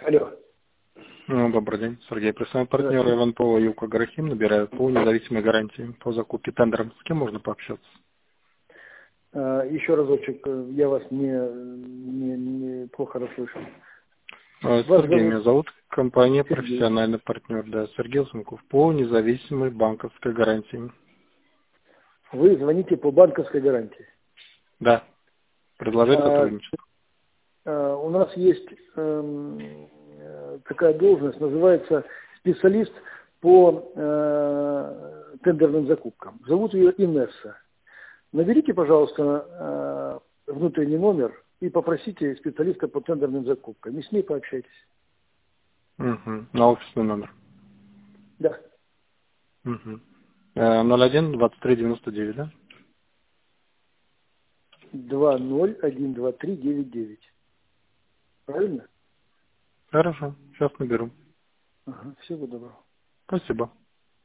Алло. Добрый день, Сергей. Представляем партнера Иван Павлова Юка Гарахим набирают по независимой гарантии по закупке тендером. С кем можно пообщаться? Еще разочек, я вас не плохо расслышал. Сергей меня зовут, компания Сергей. профессиональный партнер, да, Сергей Сумков, по независимой банковской гарантии. Вы звоните по банковской гарантии? Да, предложить сотрудничество. У нас есть такая должность, называется специалист по тендерным закупкам. Зовут ее Инесса. Наберите, пожалуйста, внутренний номер и попросите специалиста по тендерным закупкам. И с ней пообщайтесь. На офисный номер. Да. 01-23-99, да? 20-123-99. Правильно? Хорошо, сейчас наберу. Ага, всего доброго. Спасибо.